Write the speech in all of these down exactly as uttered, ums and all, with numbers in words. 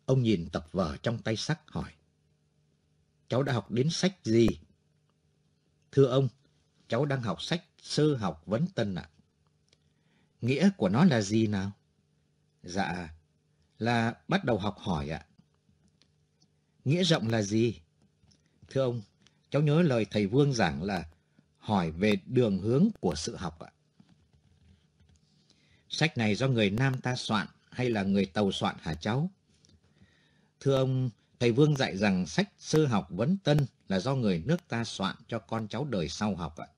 Ông nhìn tập vở trong tay Sắc hỏi. Cháu đã học đến sách gì? Thưa ông, cháu đang học sách Sơ học Vấn Tân ạ. Nghĩa của nó là gì nào? Dạ, là bắt đầu học hỏi ạ. Nghĩa rộng là gì? Thưa ông, cháu nhớ lời thầy Vương giảng là hỏi về đường hướng của sự học ạ. Sách này do người Nam ta soạn hay là người Tàu soạn hả cháu? Thưa ông, thầy Vương dạy rằng sách Sơ học Vấn Tân là do người nước ta soạn cho con cháu đời sau học ạ.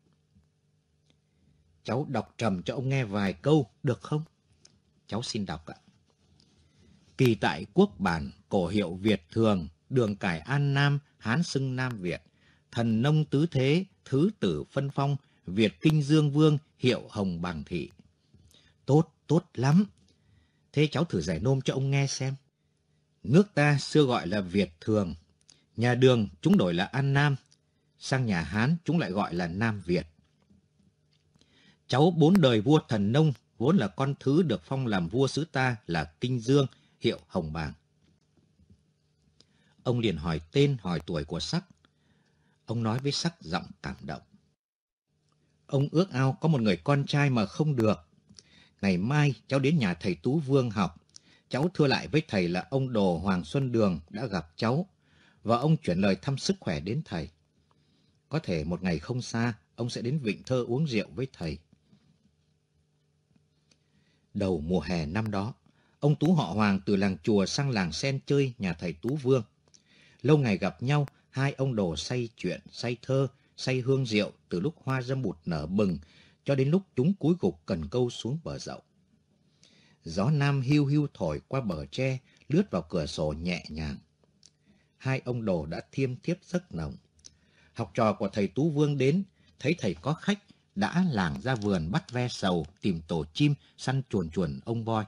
Cháu đọc trầm cho ông nghe vài câu, được không? Cháu xin đọc ạ. Kỳ tại quốc bản, cổ hiệu Việt Thường, đường cải An Nam, Hán xưng Nam Việt, thần nông tứ thế, thứ tử phân phong, Việt Kinh Dương Vương, hiệu Hồng Bàng Thị. Tốt, tốt lắm. Thế cháu thử giải nôm cho ông nghe xem. Nước ta xưa gọi là Việt Thường, nhà Đường chúng đổi là An Nam, sang nhà Hán chúng lại gọi là Nam Việt. Cháu bốn đời vua thần nông, vốn là con thứ được phong làm vua xứ ta là Kinh Dương, hiệu Hồng Bàng. Ông liền hỏi tên, hỏi tuổi của Sắc. Ông nói với Sắc giọng cảm động. Ông ước ao có một người con trai mà không được. Ngày mai cháu đến nhà thầy Tú Vương học. Cháu thưa lại với thầy là ông Đồ Hoàng Xuân Đường đã gặp cháu, và ông chuyển lời thăm sức khỏe đến thầy. Có thể một ngày không xa, ông sẽ đến Vịnh Thơ uống rượu với thầy. Đầu mùa hè năm đó, ông Tú họ Hoàng từ làng chùa sang làng sen chơi nhà thầy Tú Vương. Lâu ngày gặp nhau, hai ông Đồ say chuyện, say thơ, say hương rượu từ lúc hoa dâm bụt nở bừng cho đến lúc chúng cúi gục cần câu xuống bờ dậu. Gió nam hiu hiu thổi qua bờ tre, lướt vào cửa sổ nhẹ nhàng. Hai ông Đồ đã thiêm thiếp giấc nồng. Học trò của thầy Tú Vương đến, thấy thầy có khách, đã lảng ra vườn bắt ve sầu, tìm tổ chim, săn chuồn chuồn ông voi.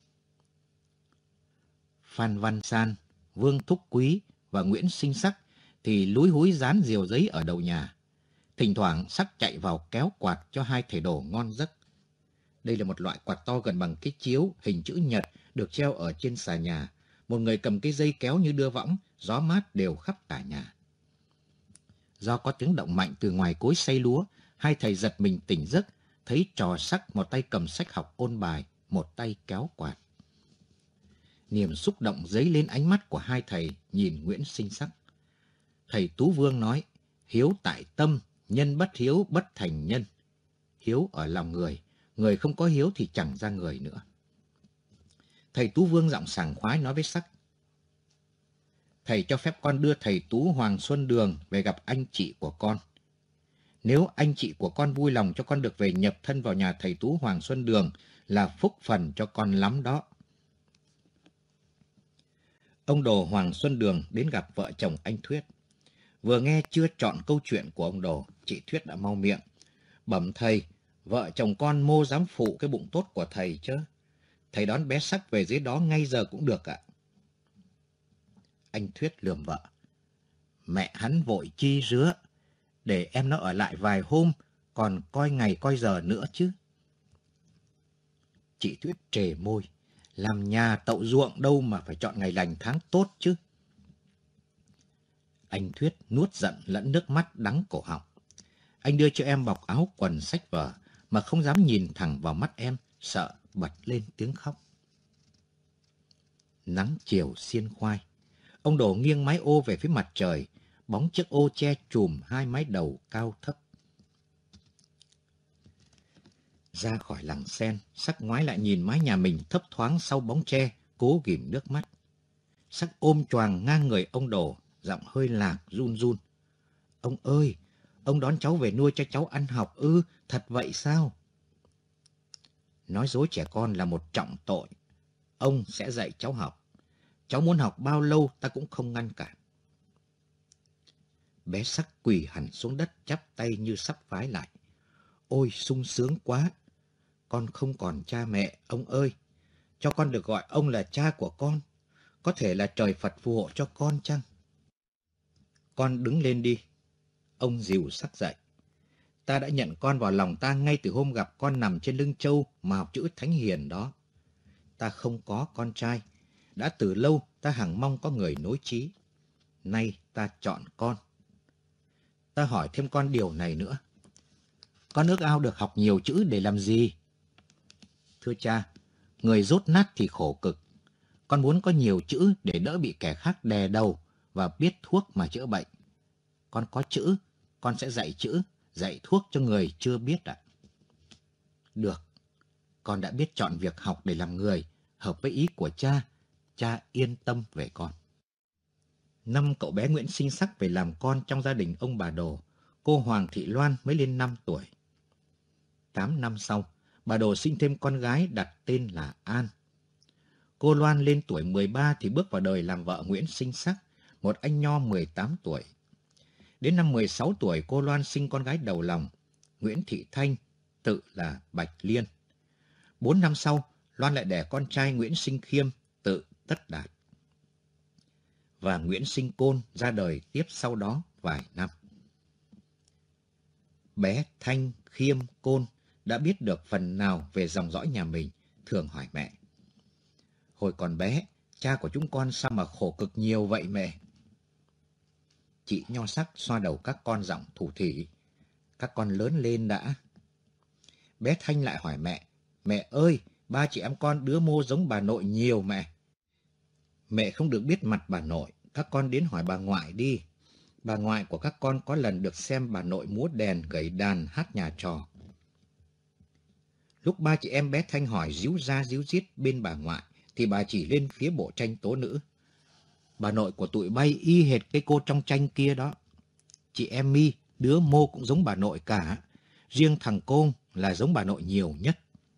Phan Văn San, Vương Thúc Quý và Nguyễn Sinh Sắc thì lúi húi dán diều giấy ở đầu nhà. Thỉnh thoảng Sắc chạy vào kéo quạt cho hai thầy Đồ ngon giấc. Đây là một loại quạt to gần bằng cái chiếu, hình chữ nhật, được treo ở trên xà nhà. Một người cầm cái dây kéo như đưa võng, gió mát đều khắp cả nhà. Do có tiếng động mạnh từ ngoài cối xay lúa, hai thầy giật mình tỉnh giấc, thấy trò Sắc một tay cầm sách học ôn bài, một tay kéo quạt. Niềm xúc động dấy lên ánh mắt của hai thầy nhìn Nguyễn Sinh Sắc. Thầy Tú Vương nói, hiếu tại tâm, nhân bất hiếu bất thành nhân. Hiếu ở lòng người, người không có hiếu thì chẳng ra người nữa. Thầy Tú Vương giọng sảng khoái nói với Sắc. Thầy cho phép con đưa thầy Tú Hoàng Xuân Đường về gặp anh chị của con. Nếu anh chị của con vui lòng cho con được về nhập thân vào nhà thầy Tú Hoàng Xuân Đường là phúc phần cho con lắm đó. Ông Đồ Hoàng Xuân Đường đến gặp vợ chồng anh Thuyết. Vừa nghe chưa trọn câu chuyện của ông Đồ, chị Thuyết đã mau miệng. Bẩm thầy, vợ chồng con mô dám phụ cái bụng tốt của thầy chứ. Thầy đón bé Sắc về dưới đó ngay giờ cũng được ạ. Anh Thuyết lườm vợ. Mẹ hắn vội chi rứa, để em nó ở lại vài hôm, còn coi ngày coi giờ nữa chứ. Chị Thuyết trề môi. Làm nhà tậu ruộng đâu mà phải chọn ngày lành tháng tốt chứ. Anh Thuyết nuốt giận lẫn nước mắt đắng cổ họng. Anh đưa cho em bọc áo quần sách vở mà không dám nhìn thẳng vào mắt em, sợ bật lên tiếng khóc. Nắng chiều xiên khoai. Ông Đồ nghiêng mái ô về phía mặt trời, bóng chiếc ô che chùm hai mái đầu cao thấp. Ra khỏi làng sen, Sắc ngoái lại nhìn mái nhà mình thấp thoáng sau bóng tre, cố ghìm nước mắt. Sắc ôm choàng ngang người ông Đồ, giọng hơi lạc run run. Ông ơi, ông đón cháu về nuôi cho cháu ăn học ư, thật vậy sao? Nói dối trẻ con là một trọng tội. Ông sẽ dạy cháu học. Cháu muốn học bao lâu ta cũng không ngăn cản. Bé Sắc quỳ hẳn xuống đất chắp tay như sắp vái lại. Ôi sung sướng quá. Con không còn cha mẹ, ông ơi. Cho con được gọi ông là cha của con. Có thể là trời Phật phù hộ cho con chăng? Con đứng lên đi. Ông dìu Sắc dậy. Ta đã nhận con vào lòng ta ngay từ hôm gặp con nằm trên lưng trâu mà học chữ Thánh Hiền đó. Ta không có con trai. Đã từ lâu ta hằng mong có người nối chí. Nay ta chọn con. Ta hỏi thêm con điều này nữa. Con ước ao được học nhiều chữ để làm gì? Thưa cha, người dốt nát thì khổ cực. Con muốn có nhiều chữ để đỡ bị kẻ khác đè đầu và biết thuốc mà chữa bệnh. Con có chữ, con sẽ dạy chữ, dạy thuốc cho người chưa biết ạ. Được, con đã biết chọn việc học để làm người, hợp với ý của cha. Cha yên tâm về con. Năm cậu bé Nguyễn Sinh Sắc về làm con trong gia đình ông bà Đồ, cô Hoàng Thị Loan mới lên năm tuổi. Tám năm sau, bà Đồ sinh thêm con gái đặt tên là An. Cô Loan lên tuổi mười ba thì bước vào đời làm vợ Nguyễn Sinh Sắc, một anh nho mười tám tuổi. Đến năm mười sáu tuổi, cô Loan sinh con gái đầu lòng, Nguyễn Thị Thanh, tự là Bạch Liên. Bốn năm sau, Loan lại đẻ con trai Nguyễn Sinh Khiêm, tự Tất Đạt. Và Nguyễn Sinh Côn ra đời tiếp sau đó vài năm. Bé Thanh, Khiêm, Côn đã biết được phần nào về dòng dõi nhà mình, thường hỏi mẹ. Hồi còn bé, cha của chúng con sao mà khổ cực nhiều vậy mẹ? Chị Nho Sắc xoa đầu các con giọng thủ thỉ. Các con lớn lên đã. Bé Thanh lại hỏi mẹ. Mẹ ơi, ba chị em con đứa mô giống bà nội nhiều mẹ. Mẹ không được biết mặt bà nội, các con đến hỏi bà ngoại đi. Bà ngoại của các con có lần được xem bà nội múa đèn, gảy đàn, hát nhà trò. Lúc ba chị em bé Thanh hỏi díu ra díu dít bên bà ngoại, thì bà chỉ lên phía bộ tranh tố nữ. Bà nội của tụi bay y hệt cái cô trong tranh kia đó. Chị em mi, đứa mô cũng giống bà nội cả. Riêng thằng Côn là giống bà nội nhiều nhất.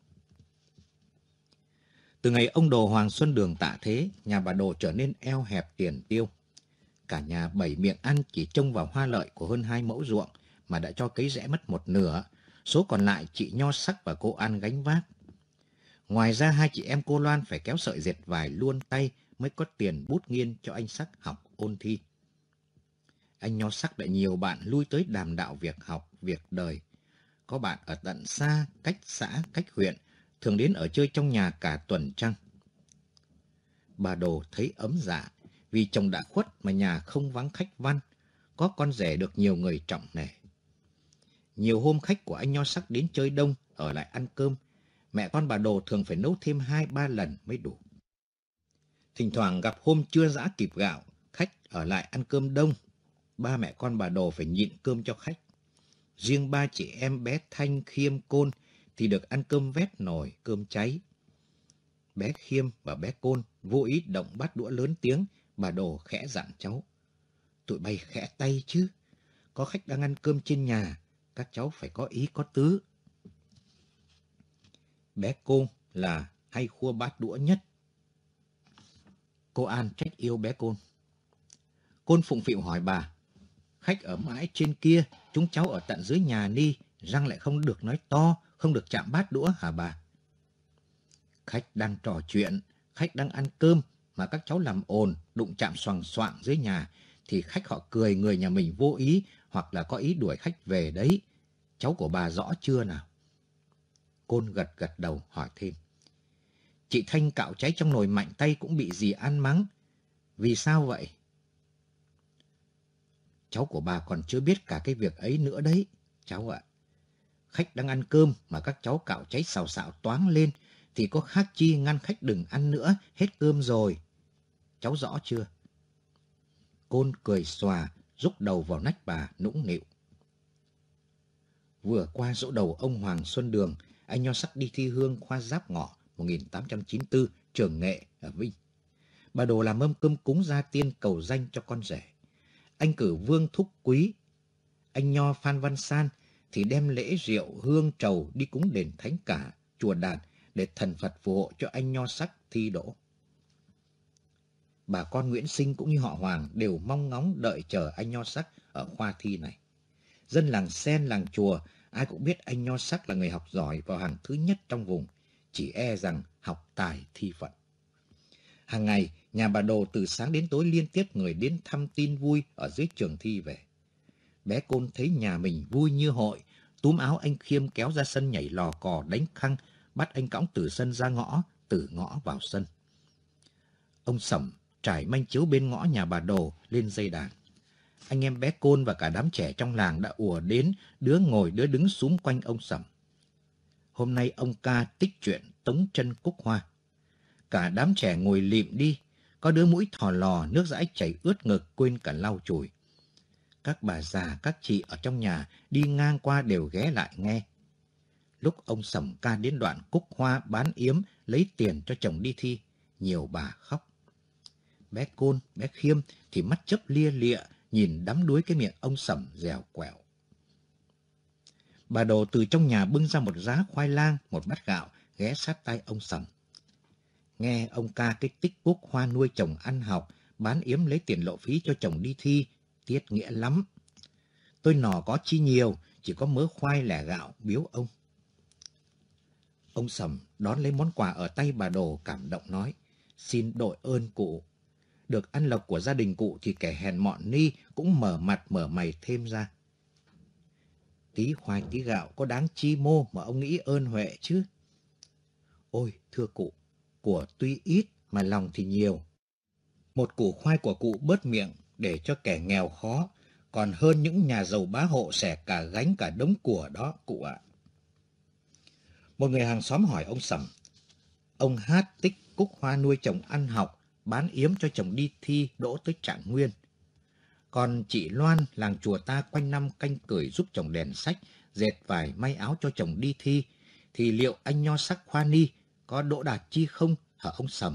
Từ ngày ông Đồ Hoàng Xuân Đường tạ thế, nhà bà Đồ trở nên eo hẹp tiền tiêu. Cả nhà bảy miệng ăn chỉ trông vào hoa lợi của hơn hai mẫu ruộng mà đã cho cấy rẽ mất một nửa. Số còn lại chị Nho Sắc và cô An gánh vác. Ngoài ra hai chị em cô Loan phải kéo sợi dệt vải luôn tay mới có tiền bút nghiên cho anh Sắc học ôn thi. Anh Nho Sắc đã nhiều bạn lui tới đàm đạo việc học, việc đời. Có bạn ở tận xa, cách xã, cách huyện, thường đến ở chơi trong nhà cả tuần trăng. Bà Đồ thấy ấm dạ, vì chồng đã khuất mà nhà không vắng khách văn, có con rể được nhiều người trọng nể. Nhiều hôm khách của anh Nho Sắc đến chơi đông, ở lại ăn cơm, mẹ con bà Đồ thường phải nấu thêm hai ba lần mới đủ. Thỉnh thoảng gặp hôm chưa giã kịp gạo, khách ở lại ăn cơm đông, ba mẹ con bà Đồ phải nhịn cơm cho khách. Riêng ba chị em bé Thanh, Khiêm, Côn thì được ăn cơm vét nồi, cơm cháy. Bé Khiêm và bé Côn vô ý động bát đũa lớn tiếng, bà Đồ khẽ dặn cháu. Tụi bay khẽ tay chứ, có khách đang ăn cơm trên nhà, các cháu phải có ý có tứ. Bé Côn là hay khua bát đũa nhất. Cô An trách yêu bé Côn. Côn phụng phịu hỏi bà. Khách ở mãi trên kia, chúng cháu ở tận dưới nhà ni, răng lại không được nói to, không được chạm bát đũa hả bà? Khách đang trò chuyện, khách đang ăn cơm, mà các cháu làm ồn, đụng chạm xoàng xoạng dưới nhà, thì khách họ cười người nhà mình vô ý, hoặc là có ý đuổi khách về đấy. Cháu của bà rõ chưa nào? Côn gật gật đầu hỏi thêm. Chị Thanh cạo cháy trong nồi mạnh tay cũng bị dì ăn mắng. Vì sao vậy? Cháu của bà còn chưa biết cả cái việc ấy nữa đấy, cháu ạ. Khách đang ăn cơm mà các cháu cạo cháy xào xạo toáng lên, thì có khác chi ngăn khách đừng ăn nữa, hết cơm rồi. Cháu rõ chưa? Côn cười xòa, rúc đầu vào nách bà, nũng nịu. Vừa qua giỗ đầu ông Hoàng Xuân Đường, anh Nho Sắc đi thi hương khoa Giáp Ngọ một nghìn tám trăm chín mươi tư, trường Nghệ ở Vinh. Bà Đồ làm mâm cơm cúng gia tiên cầu danh cho con rể. Anh cử Vương Thúc Quý, anh Nho Phan Văn San thì đem lễ rượu, hương, trầu đi cúng đền Thánh Cả, chùa Đàn để thần Phật phù hộ cho anh Nho Sắc thi đỗ. Bà con Nguyễn Sinh cũng như họ Hoàng đều mong ngóng đợi chờ anh Nho Sắc ở khoa thi này. Dân làng Sen, làng Chùa, ai cũng biết anh Nho Sắc là người học giỏi vào hàng thứ nhất trong vùng, chỉ e rằng học tài thi phận. Hàng ngày, nhà bà Đồ từ sáng đến tối liên tiếp người đến thăm tin vui ở dưới trường thi về. Bé Côn thấy nhà mình vui như hội, túm áo anh Khiêm kéo ra sân nhảy lò cò đánh khăng, bắt anh cõng từ sân ra ngõ, từ ngõ vào sân. Ông Sẩm trải manh chiếu bên ngõ nhà bà Đồ lên dây đàn. Anh em bé Côn và cả đám trẻ trong làng đã ùa đến, đứa ngồi đứa đứng xúm quanh ông Sẩm. Hôm nay ông ca tích chuyện tống chân cúc hoa. Cả đám trẻ ngồi lịm đi, có đứa mũi thò lò, nước dãi chảy ướt ngực quên cả lau chùi. Các bà già, các chị ở trong nhà đi ngang qua đều ghé lại nghe. Lúc ông Sẩm ca đến đoạn cúc hoa bán yếm lấy tiền cho chồng đi thi, nhiều bà khóc. Bé Côn, bé Khiêm thì mắt chớp lia lịa, nhìn đắm đuối cái miệng ông Sẩm dẻo quẹo. Bà Đồ từ trong nhà bưng ra một giá khoai lang, một bát gạo, ghé sát tay ông Sẩm. Nghe ông ca cái tích cúc hoa nuôi chồng ăn học, bán yếm lấy tiền lộ phí cho chồng đi thi, tiết nghĩa lắm. Tôi nò có chi nhiều, chỉ có mớ khoai lẻ gạo biếu ông. Ông Sẩm đón lấy món quà ở tay bà Đồ, cảm động nói: Xin đội ơn cụ. Được ăn lộc của gia đình cụ thì kẻ hèn mọn ni cũng mở mặt mở mày thêm ra. Tí khoai tí gạo có đáng chi mô mà ông nghĩ ơn huệ chứ. Ôi thưa cụ, của tuy ít mà lòng thì nhiều. Một củ khoai của cụ bớt miệng để cho kẻ nghèo khó, còn hơn những nhà giàu bá hộ xẻ cả gánh cả đống của đó cụ ạ. Một người hàng xóm hỏi ông Sẩm: Ông hát tích cúc hoa nuôi chồng ăn học, bán yếm cho chồng đi thi đỗ tới trạng nguyên. Còn chị Loan, làng chùa ta quanh năm canh cửi giúp chồng đèn sách, dệt vải may áo cho chồng đi thi, thì liệu anh nho sắc Khoa Ni có đỗ đạt chi không hả ông Sẩm?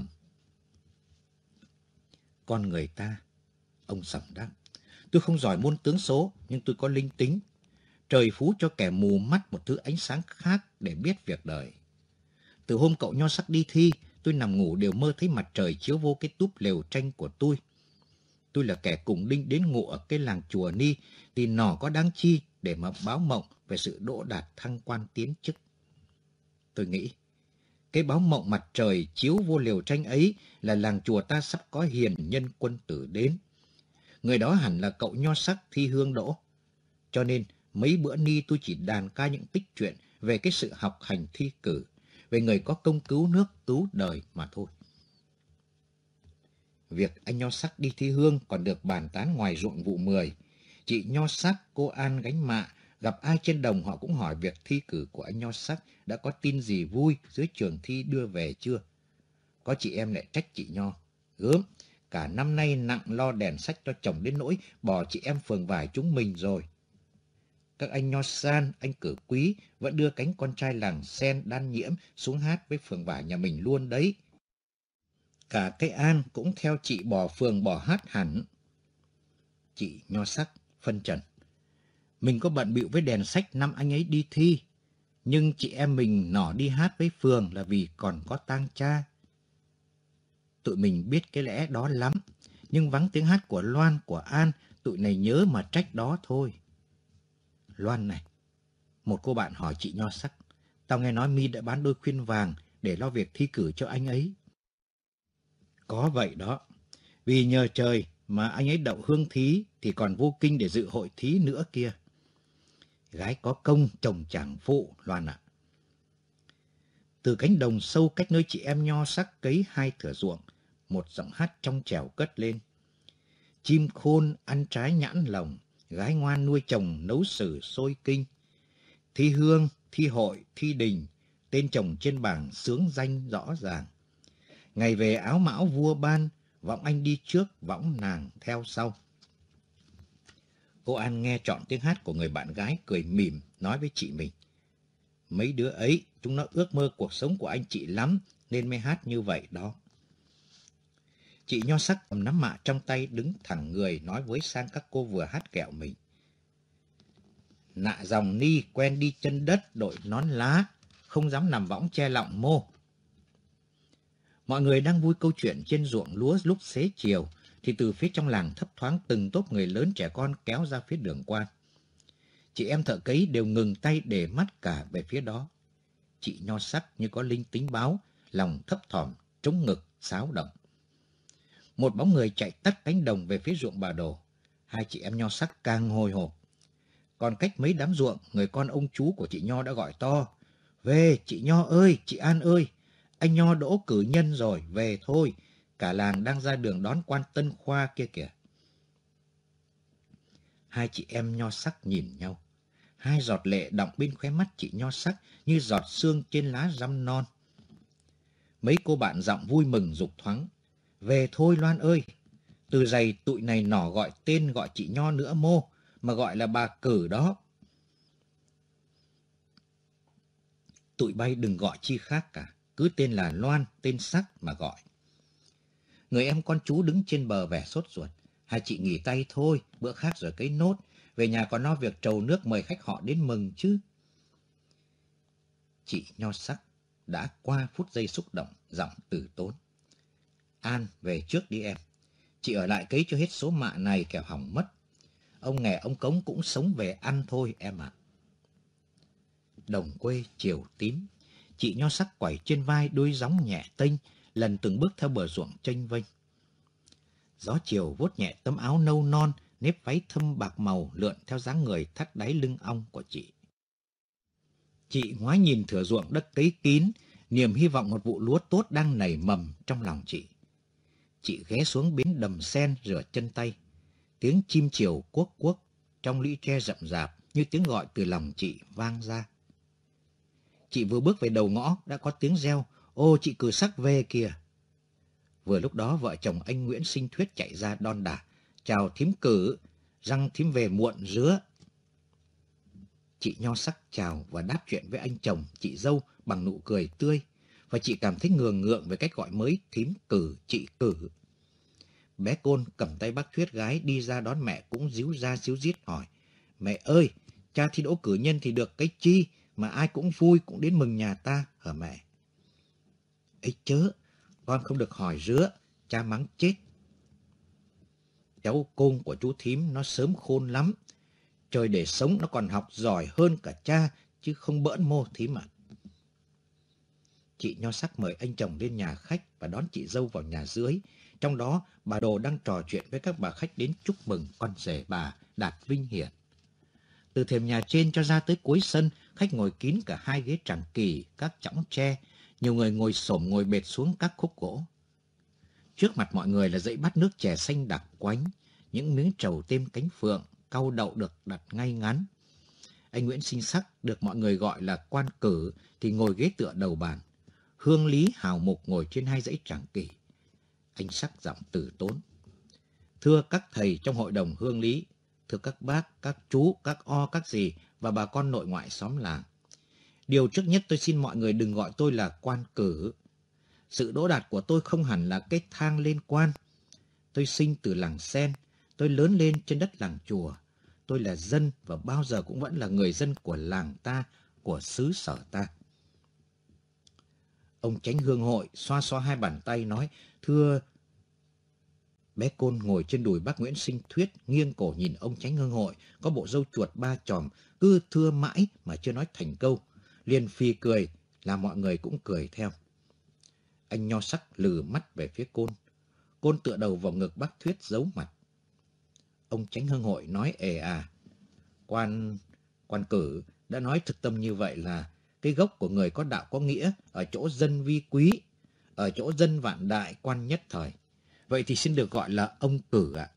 Con người ta, ông Sẩm đáp, tôi không giỏi môn tướng số, nhưng tôi có linh tính. Trời phú cho kẻ mù mắt một thứ ánh sáng khác để biết việc đời. Từ hôm cậu nho sắc đi thi, tôi nằm ngủ đều mơ thấy mặt trời chiếu vô cái túp lều tranh của tôi. Tôi là kẻ cùng đinh đến ngụ ở cái làng chùa Ni, thì nỏ có đáng chi để mà báo mộng về sự đỗ đạt thăng quan tiến chức. Tôi nghĩ, cái báo mộng mặt trời chiếu vô lều tranh ấy là làng chùa ta sắp có hiền nhân quân tử đến. Người đó hẳn là cậu nho sắc thi hương đỗ. Cho nên, mấy bữa ni tôi chỉ đàn ca những tích chuyện về cái sự học hành thi cử, về người có công cứu nước, cứu đời mà thôi. Việc anh nho sắc đi thi hương còn được bàn tán ngoài ruộng vụ mười. Chị nho sắc, cô An gánh mạ, gặp ai trên đồng họ cũng hỏi việc thi cử của anh nho sắc đã có tin gì vui dưới trường thi đưa về chưa. Có chị em lại trách chị nho: Gớm, cả năm nay nặng lo đèn sách cho chồng đến nỗi bỏ chị em phường vải chúng mình rồi. Các anh nho san, anh Cử Quý vẫn đưa cánh con trai làng Sen Đan Nhiễm xuống hát với phường vải nhà mình luôn đấy. Cả cái An cũng theo chị bỏ phường bỏ hát hẳn. Chị nho sắc phân trần: Mình có bận bịu với đèn sách năm anh ấy đi thi, nhưng chị em mình nỏ đi hát với phường là vì còn có tang cha. Tụi mình biết cái lẽ đó lắm, nhưng vắng tiếng hát của Loan, của An, tụi này nhớ mà trách đó thôi. Loan này, một cô bạn hỏi chị nho sắc: Tao nghe nói Mi đã bán đôi khuyên vàng để lo việc thi cử cho anh ấy. Có vậy đó, vì nhờ trời mà anh ấy đậu hương thí thì còn vô kinh để dự hội thí nữa kia. Gái có công, chồng chẳng phụ, Loan ạ. Từ cánh đồng sâu cách nơi chị em nho sắc cấy hai thửa ruộng, một giọng hát trong trẻo cất lên: Chim khôn ăn trái nhãn lồng, gái ngoan nuôi chồng nấu sử sôi kinh. Thi hương, thi hội, thi đình, tên chồng trên bảng xướng danh rõ ràng. Ngày về áo mão vua ban, võng anh đi trước, võng nàng theo sau. Cô An nghe trọn tiếng hát của người bạn gái, cười mỉm, nói với chị mình: Mấy đứa ấy, chúng nó ước mơ cuộc sống của anh chị lắm, nên mới hát như vậy đó. Chị nho sắc cầm nắm mạ trong tay, đứng thẳng người, nói với sang các cô vừa hát kẹo mình: Nạ dòng Ni quen đi chân đất đội nón lá, không dám nằm võng che lọng mô. Mọi người đang vui câu chuyện trên ruộng lúa lúc xế chiều, thì từ phía trong làng thấp thoáng từng tốp người lớn trẻ con kéo ra phía đường quan. Chị em thợ cấy đều ngừng tay để mắt cả về phía đó. Chị nho sắc như có linh tính báo, lòng thấp thỏm, trống ngực, xáo động. Một bóng người chạy tắt cánh đồng về phía ruộng bà Đồ. Hai chị em nho sắc càng hồi hộp. Còn cách mấy đám ruộng, người con ông chú của chị nho đã gọi to: Về chị nho ơi, chị An ơi, anh nho đỗ cử nhân rồi, về thôi. cả làng đang ra đường đón quan Tân Khoa kia kìa. Hai chị em Nho Sắc nhìn nhau. Hai giọt lệ đọng bên khóe mắt chị Nho Sắc như giọt sương trên lá răm non. Mấy cô bạn giọng vui mừng giục thoáng. Về thôi Loan ơi, từ giày tụi này nỏ gọi tên gọi chị Nho nữa mô, mà gọi là bà Cử đó. Tụi bay đừng gọi chi khác cả, cứ tên là Loan, tên Sắc mà gọi. Người em con chú đứng trên bờ vẻ sốt ruột. Hai chị nghỉ tay thôi, bữa khác rồi cấy nốt. Về nhà còn lo việc trầu nước mời khách họ đến mừng chứ. Chị Nho Sắc đã qua phút giây xúc động, giọng từ tốn. An, về trước đi em. Chị ở lại cấy cho hết số mạ này kẻo hỏng mất. Ông nghè ông cống cũng sống về ăn thôi em ạ. Đồng quê chiều tím. Chị Nho Sắc quẩy trên vai đuôi gióng nhẹ tênh, lần từng bước theo bờ ruộng chênh vênh. Gió chiều vuốt nhẹ tấm áo nâu non, nếp váy thâm bạc màu lượn theo dáng người thắt đáy lưng ong của chị. Chị ngoái nhìn thửa ruộng đất cấy kín, niềm hy vọng một vụ lúa tốt đang nảy mầm trong lòng chị. Chị ghé xuống bến đầm sen rửa chân tay. Tiếng chim chiều cuốc cuốc trong lũy tre rậm rạp như tiếng gọi từ lòng chị vang ra. Chị vừa bước về đầu ngõ đã có tiếng reo, ô chị Cử Sắc về kìa. Vừa lúc đó vợ chồng anh Nguyễn Sinh Thuyết chạy ra đon đả. Chào thím Cử, răng thím về muộn rứa. Chị Nho Sắc chào và đáp chuyện với anh chồng, chị dâu bằng nụ cười tươi. Và chị cảm thấy ngường ngượng về cách gọi mới thím Cử, chị Cử. Bé Côn cầm tay bác Thuyết gái đi ra đón mẹ cũng díu ra díu dít hỏi. Mẹ ơi, cha thi đỗ cử nhân thì được cái chi mà ai cũng vui cũng đến mừng nhà ta hả mẹ? Ấy chớ, con không được hỏi rứa, cha mắng chết. Cháu Côn của chú thím nó sớm khôn lắm. Trời để sống nó còn học giỏi hơn cả cha, chứ không bỡn mô thím ạ. Chị Nho Sắc mời anh chồng lên nhà khách và đón chị dâu vào nhà dưới. Trong đó, bà Đồ đang trò chuyện với các bà khách đến chúc mừng con rể bà đạt vinh hiển. Từ thềm nhà trên cho ra tới cuối sân, khách ngồi kín cả hai ghế tràng kỳ, các chõng tre. Nhiều người ngồi xổm ngồi bệt xuống các khúc gỗ. Trước mặt mọi người là dãy bát nước chè xanh đặc quánh, những miếng trầu têm cánh phượng, cau đậu được đặt ngay ngắn. Anh Nguyễn Sinh Sắc được mọi người gọi là quan Cử thì ngồi ghế tựa đầu bàn. Hương Lý hào mục ngồi trên hai dãy tràng kỳ. Anh Sắc giọng từ tốn. Thưa các thầy trong hội đồng Hương Lý, thưa các bác, các chú, các o, các dì và bà con nội ngoại xóm làng. Điều trước nhất tôi xin mọi người đừng gọi tôi là quan Cử. Sự đỗ đạt của tôi không hẳn là cái thang lên quan. Tôi sinh từ làng Sen, tôi lớn lên trên đất làng Chùa. Tôi là dân và bao giờ cũng vẫn là người dân của làng ta, của xứ sở ta. Ông Chánh Hương Hội xoa xoa hai bàn tay nói, thưa... Bé Côn ngồi trên đùi bác Nguyễn Sinh Thuyết, nghiêng cổ nhìn ông Chánh Hương Hội, có bộ râu chuột ba chòm, cứ thưa mãi mà chưa nói thành câu. Liền phì cười, làm mọi người cũng cười theo. Anh Nho Sắc lừ mắt về phía Côn. Côn tựa đầu vào ngực bác Thuyết giấu mặt. Ông Chánh Hương Hội nói ề à. Quan, quan Cử đã nói thực tâm như vậy là cái gốc của người có đạo có nghĩa ở chỗ dân vi quý, ở chỗ dân vạn đại quan nhất thời. Vậy thì xin được gọi là ông Cử ạ.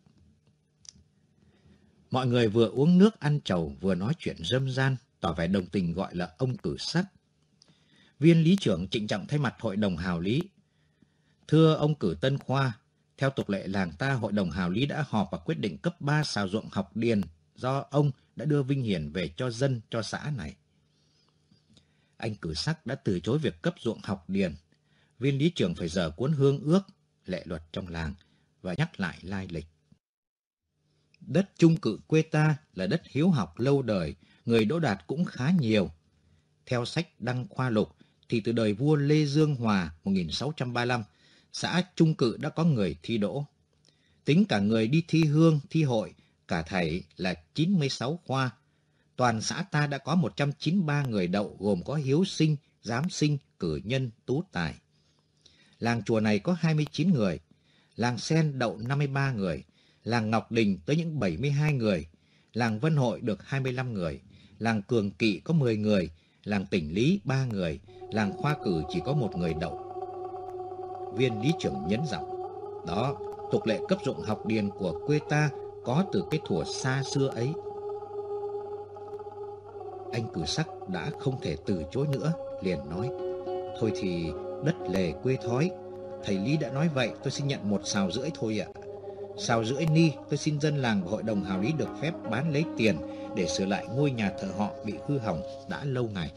Mọi người vừa uống nước ăn trầu vừa nói chuyện râm ran, tỏ vẻ đồng tình gọi là ông Cử Sắc. Viên lý trưởng trịnh trọng thay mặt hội đồng hào lý. Thưa ông Cử Tân Khoa, theo tục lệ làng ta, hội đồng hào lý đã họp và quyết định cấp ba sào ruộng học điền do ông đã đưa vinh hiển về cho dân, cho xã này. Anh Cử Sắc đã từ chối việc cấp ruộng học điền. Viên lý trưởng phải dở cuốn hương ước, lệ luật trong làng và nhắc lại lai lịch. Đất Trung Cự quê ta là đất hiếu học lâu đời, người đỗ đạt cũng khá nhiều. Theo sách Đăng Khoa Lục thì từ đời vua Lê Dương Hòa một nghìn sáu trăm ba mươi lăm, xã Trung Cự đã có người thi đỗ. Tính cả người đi thi hương, thi hội, cả thảy là chín mươi sáu khoa. Toàn xã ta đã có một trăm chín mươi ba người đậu gồm có hiếu sinh, giám sinh, cử nhân, tú tài. Làng Chùa này có hai mươi chín người, làng Sen đậu năm mươi ba người, làng Ngọc Đình tới những bảy mươi hai người, làng Vân Hội được hai mươi lăm người, làng Cường Kỵ có mười người, làng Tỉnh Lý ba người, làng Khoa Cử chỉ có một người đậu. Viên lý trưởng nhấn giọng. Đó, tục lệ cấp ruộng học điền của quê ta có từ cái thuở xa xưa ấy. Anh Cử Sắc đã không thể từ chối nữa, liền nói: thôi thì đất lề quê thói, thầy Lý đã nói vậy, tôi xin nhận một sào rưỡi thôi ạ. Sào rưỡi ni, tôi xin dân làng và hội đồng hào lý được phép bán lấy tiền để sửa lại ngôi nhà thờ họ bị hư hỏng đã lâu ngày.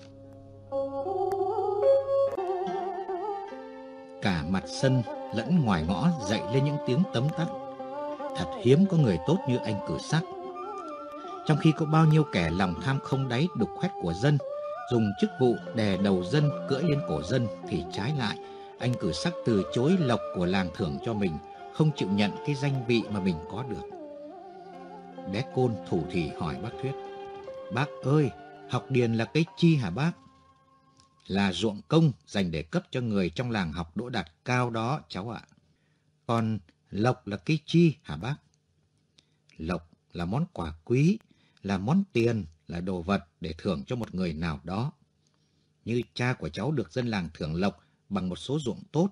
Cả mặt sân lẫn ngoài ngõ dậy lên những tiếng tấm tắc. Thật hiếm có người tốt như anh Cử Sắc. Trong khi có bao nhiêu kẻ lòng tham không đáy đục khoét của dân, dùng chức vụ đè đầu dân, cưỡi lên cổ dân, thì trái lại, anh Cử Sắc từ chối lộc của làng thưởng cho mình, không chịu nhận cái danh vị mà mình có được. Bé Côn thủ thỉ hỏi bác Thuyết: bác ơi, học điền là cái chi hả bác? Là ruộng công dành để cấp cho người trong làng học đỗ đạt cao đó cháu ạ. Còn lộc là cái chi hả bác? Lộc là món quà quý, là món tiền, là đồ vật để thưởng cho một người nào đó. Như cha của cháu được dân làng thưởng lộc bằng một số ruộng tốt.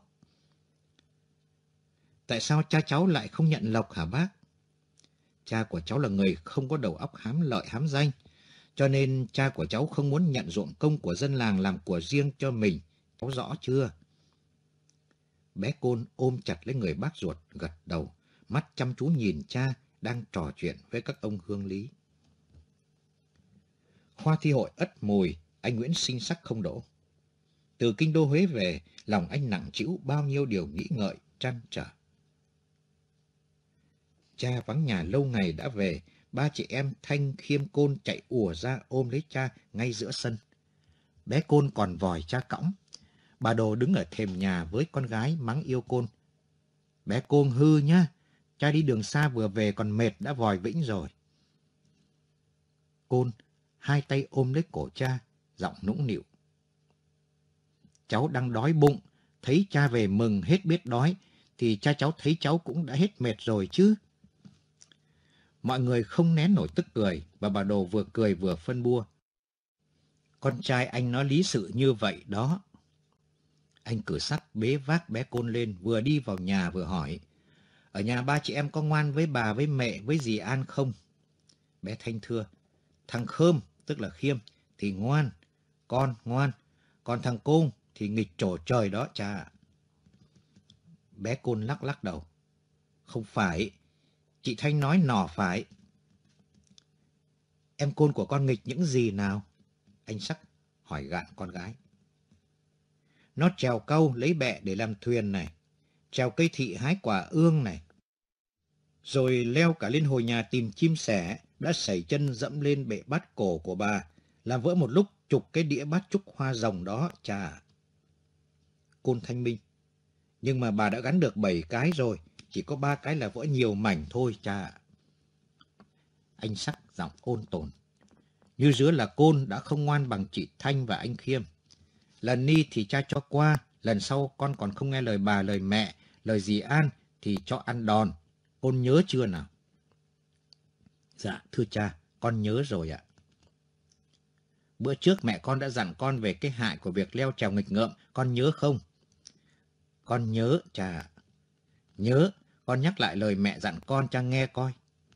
Tại sao cha cháu lại không nhận lộc hả bác? Cha của cháu là người không có đầu óc hám lợi hám danh, cho nên cha của cháu không muốn nhận ruộng công của dân làng làm của riêng cho mình. Cháu rõ chưa? Bé Côn ôm chặt lấy người bác ruột, gật đầu, mắt chăm chú nhìn cha đang trò chuyện với các ông hương lý. Khoa thi hội Ất Mùi, anh Nguyễn Sinh Sắc không đỗ. Từ kinh đô Huế về, lòng anh nặng trĩu bao nhiêu điều nghĩ ngợi, trăn trở. Cha vắng nhà lâu ngày đã về, ba chị em Thanh, Khiêm, Côn chạy ùa ra ôm lấy cha ngay giữa sân. Bé Côn còn vòi cha cõng. Bà Đồ đứng ở thềm nhà với con gái mắng yêu Côn: bé Côn hư nhá, cha đi đường xa vừa về còn mệt đã vòi vĩnh rồi. Côn hai tay ôm lấy cổ cha, giọng nũng nịu: cháu đang đói bụng, thấy cha về mừng hết biết đói, thì cha cháu thấy cháu cũng đã hết mệt rồi chứ. Mọi người không nén nổi tức cười, và bà Đồ vừa cười vừa phân bua: con trai anh nói lý sự như vậy đó. Anh Cử Sắc bế vác bé Côn lên, vừa đi vào nhà vừa hỏi: ở nhà ba chị em có ngoan với bà, với mẹ, với dì An không? Bé Thanh thưa: thằng Khơm, tức là Khiêm, thì ngoan, con ngoan, còn thằng Côn thì nghịch trổ trời đó cha ạ. Bé Côn lắc lắc đầu: không phải, chị Thanh nói nỏ phải. Em Côn của con nghịch những gì nào? Anh Sắc hỏi gạn con gái. Nó trèo câu lấy bẹ để làm thuyền này, trèo cây thị hái quả ương này, rồi leo cả lên hồi nhà tìm chim sẻ, đã sẩy chân dẫm lên bệ bát cổ của bà, làm vỡ một lúc chục cái đĩa bát trúc hoa rồng đó cha. Côn thanh minh: nhưng mà bà đã gắn được bảy cái rồi, chỉ có ba cái là vỡ nhiều mảnh thôi cha. Anh Sắc giọng ôn tồn: như rứa là Côn đã không ngoan bằng chị Thanh và anh Khiêm. Lần ni thì cha cho qua, lần sau con còn không nghe lời bà, lời mẹ, lời dì An thì cho ăn đòn. Côn nhớ chưa nào? Dạ, thưa cha, con nhớ rồi ạ. Bữa trước mẹ con đã dặn con về cái hại của việc leo trèo nghịch ngợm, con nhớ không? Con nhớ, cha ạ. Nhớ, con nhắc lại lời mẹ dặn con cha nghe coi.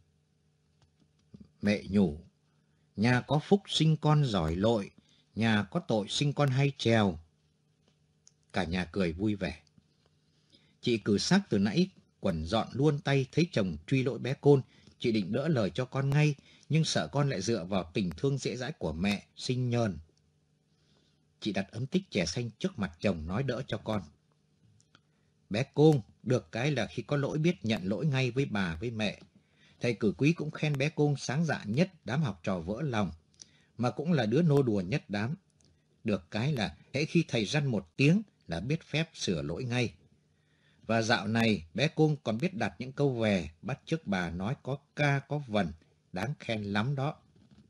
Mẹ nhủ: nhà có phúc sinh con giỏi lội, nhà có tội sinh con hay trèo. Cả nhà cười vui vẻ. Chị Cử Sắc từ nãy quẩn dọn luôn tay, thấy chồng truy lỗi bé Côn, chị định đỡ lời cho con ngay, nhưng sợ con lại dựa vào tình thương dễ dãi của mẹ, sinh nhờn. Chị đặt ấm tích chè xanh trước mặt chồng nói đỡ cho con. Bé Côn, được cái là khi có lỗi biết nhận lỗi ngay với bà, với mẹ. Thầy Cử Quý cũng khen bé Côn sáng dạ nhất đám học trò vỡ lòng, mà cũng là đứa nô đùa nhất đám. Được cái là hễ khi thầy răn một tiếng là biết phép sửa lỗi ngay. Và dạo này bé Côn còn biết đặt những câu về bắt chước bà nói có ca có vần, đáng khen lắm đó.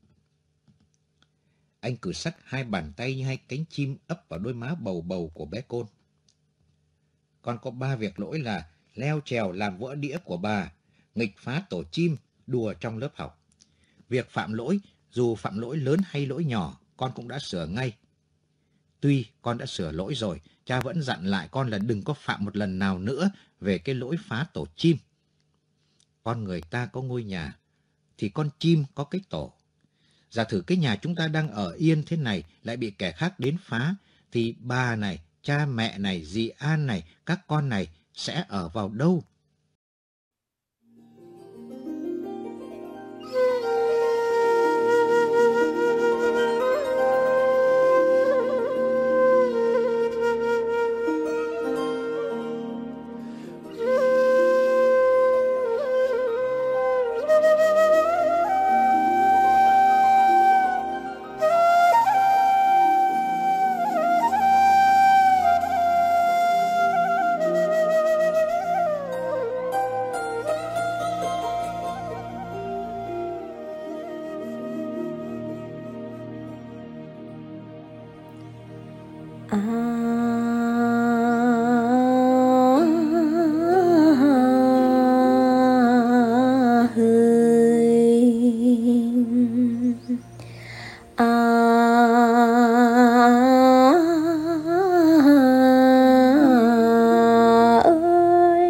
Anh Cử Sắc hai bàn tay như hai cánh chim ấp vào đôi má bầu bầu của bé Côn. Con có ba việc lỗi là leo trèo làm vỡ đĩa của bà, nghịch phá tổ chim, đùa trong lớp học. Việc phạm lỗi, dù phạm lỗi lớn hay lỗi nhỏ, con cũng đã sửa ngay. Tuy con đã sửa lỗi rồi, cha vẫn dặn lại con là đừng có phạm một lần nào nữa về cái lỗi phá tổ chim. Con người ta có ngôi nhà, thì con chim có cái tổ. Giả thử cái nhà chúng ta đang ở yên thế này lại bị kẻ khác đến phá, thì bà này, cha mẹ này, dì An này, các con này sẽ ở vào đâu? À, hơi à, ơi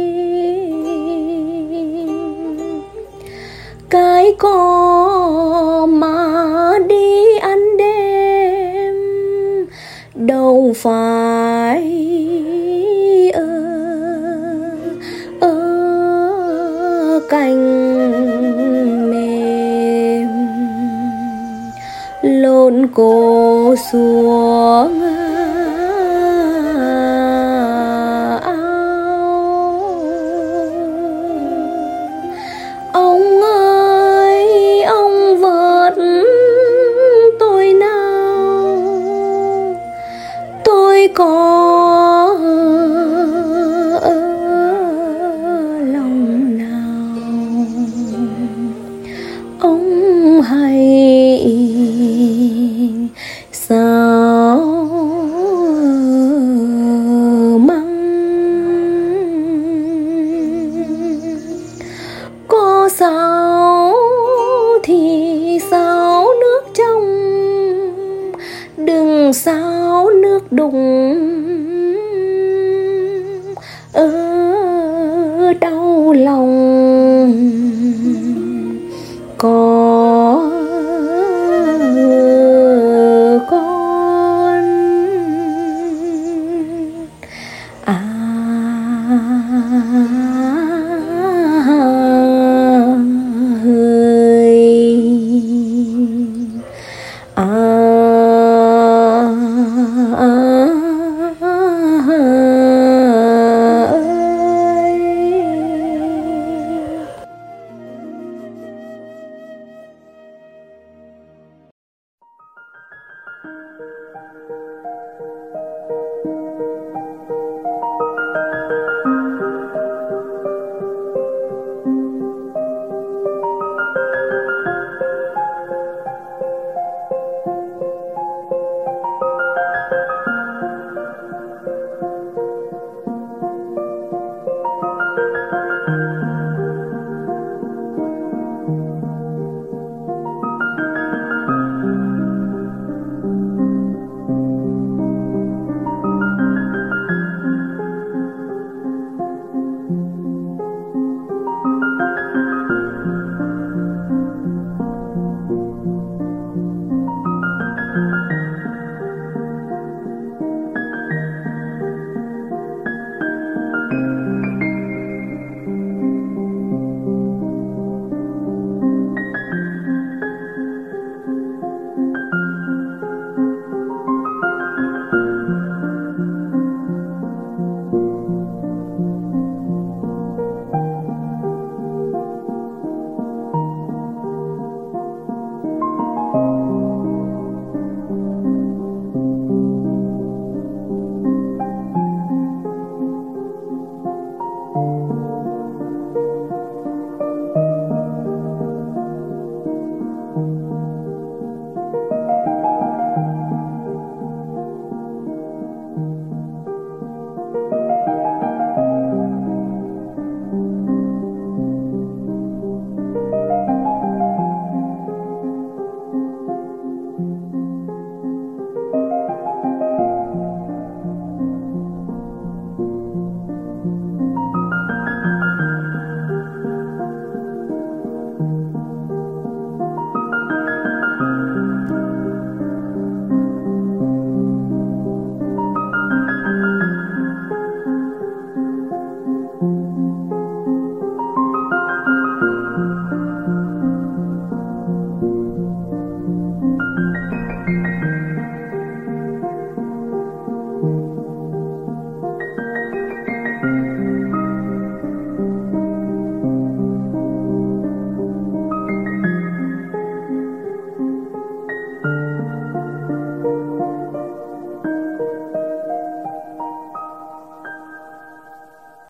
cái có mà đi ăn đêm đâu phải ở, ở cành mềm lộn cổ xuống ao. Ông ơi, ông vớt tôi nào, tôi có ở lòng nào. Ông hãy sao măng có sao thì sao nước trong, đừng sao nước đục